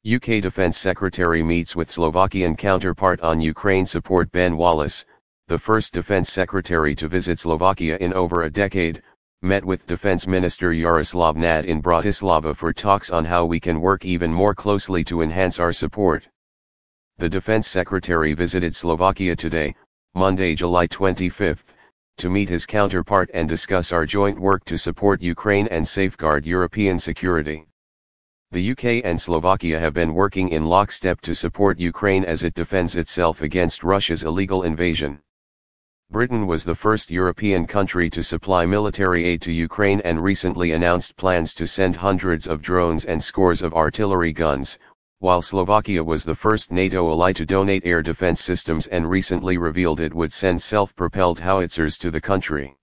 UK Defence Secretary meets with Slovakian counterpart on Ukraine support. Ben Wallace, the first Defence Secretary to visit Slovakia in over a decade, met with Defence Minister Jaroslav Nad in Bratislava for talks on how we can work even more closely to enhance our support. The Defence Secretary visited Slovakia today, Monday, July 25, to meet his counterpart and discuss our joint work to support Ukraine and safeguard European security. The UK and Slovakia have been working in lockstep to support Ukraine as it defends itself against Russia's illegal invasion. Britain was the first European country to supply military aid to Ukraine and recently announced plans to send hundreds of drones and scores of artillery guns, while Slovakia was the first NATO ally to donate air defense systems and recently revealed it would send self-propelled howitzers to the country.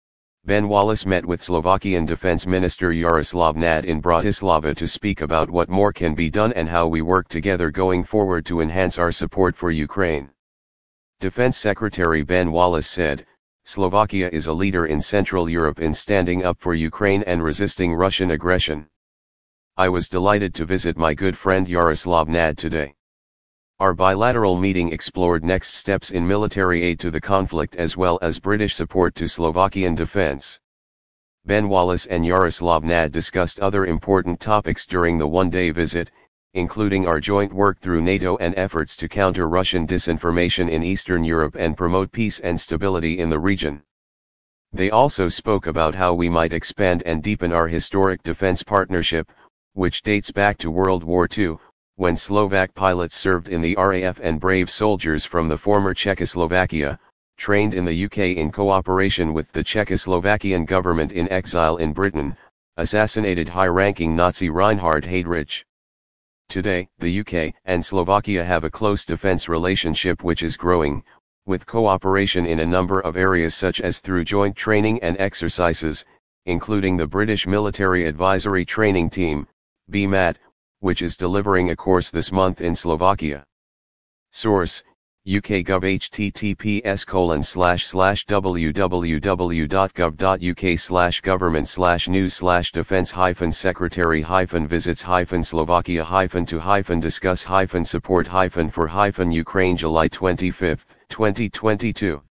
Ben Wallace met with Slovakian Defense Minister Jaroslav Nad in Bratislava to speak about what more can be done and how we work together going forward to enhance our support for Ukraine. Defense Secretary Ben Wallace said, "Slovakia is a leader in Central Europe in standing up for Ukraine and resisting Russian aggression. I was delighted to visit my good friend Jaroslav Nad today. Our bilateral meeting explored next steps in military aid to the conflict as well as British support to Slovakian defense." Ben Wallace and Jaroslav Nad discussed other important topics during the one-day visit, including our joint work through NATO and efforts to counter Russian disinformation in Eastern Europe and promote peace and stability in the region. They also spoke about how we might expand and deepen our historic defense partnership, which dates back to World War II, when Slovak pilots served in the RAF and brave soldiers from the former Czechoslovakia, trained in the UK in cooperation with the Czechoslovakian government in exile in Britain, assassinated high-ranking Nazi Reinhard Heydrich. Today, the UK and Slovakia have a close defense relationship which is growing, with cooperation in a number of areas such as through joint training and exercises, including the British Military Advisory Training Team, BMAT, which is delivering a course this month in Slovakia. Source: UK.gov. https://www.gov.uk/government/news/defense-secretary-visits-Slovakia-to-discuss-support-for-Ukraine July 25, 2022.